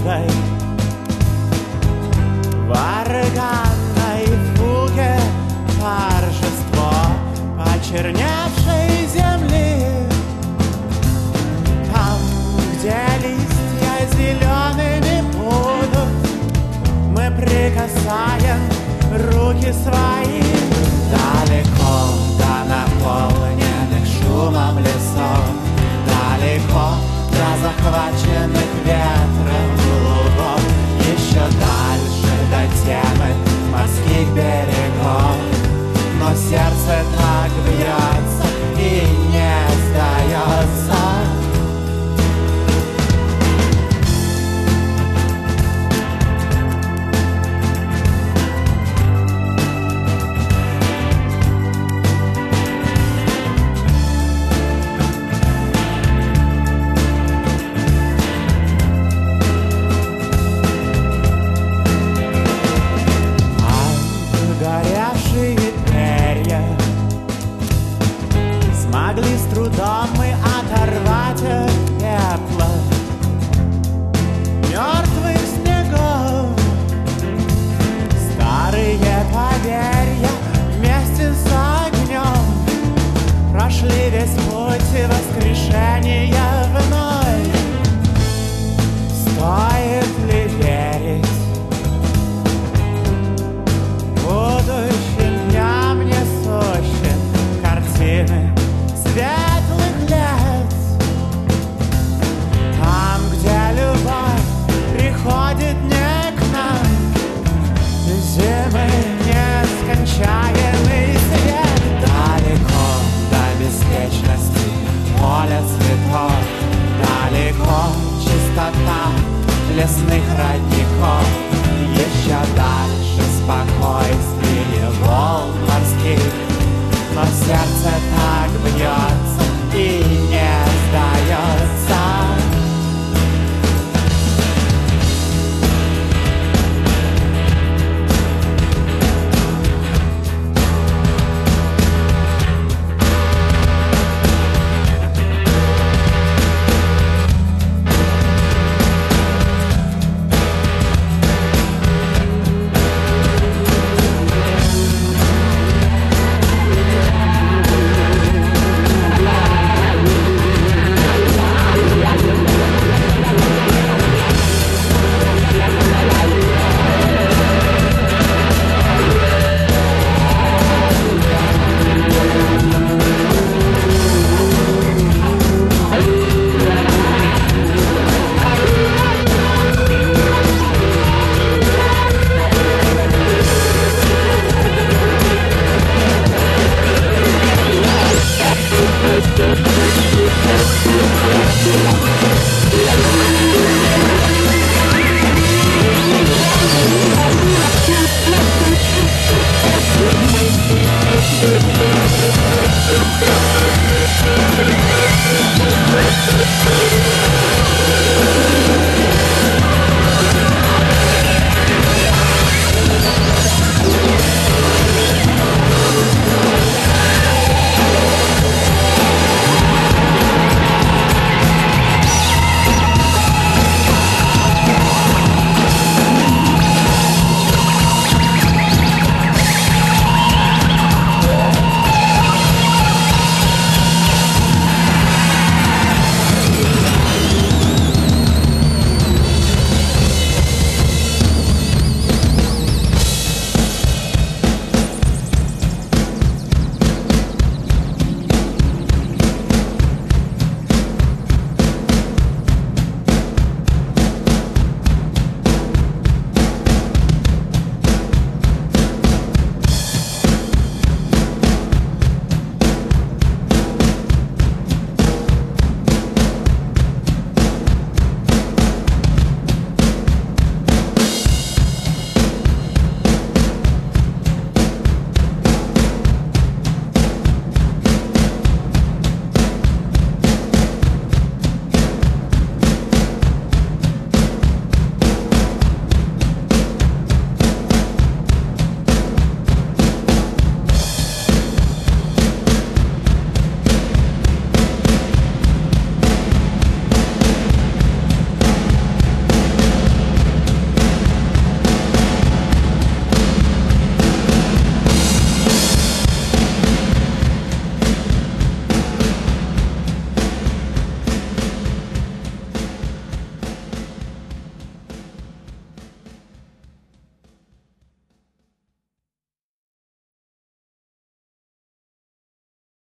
вьюгой, в органной фуге торжество почерневшей земли. Там, где листья зелеными будут, мы прикасаем руки свои. Далеко до наполненных шумом лесов, далеко до захваченных ветром лугов, еще дальше до темы морских берегов. Но сердце так бьется и не сдается. Смогли с трудом мы оторвать от пепла мертвых снегов. Старые поверья вместе с огнем прошли весь путь воскрешения вновь. Стоит ли верить будущим дням несущим картины светлых лет? Там, где любовь приходит не к нам, зимы нескончаемый свет. Далеко до бесконечности поля цветов, далеко чистота лесных родников, еще дальше спокойствие волн морских. Но сердце так бьется и не сдается.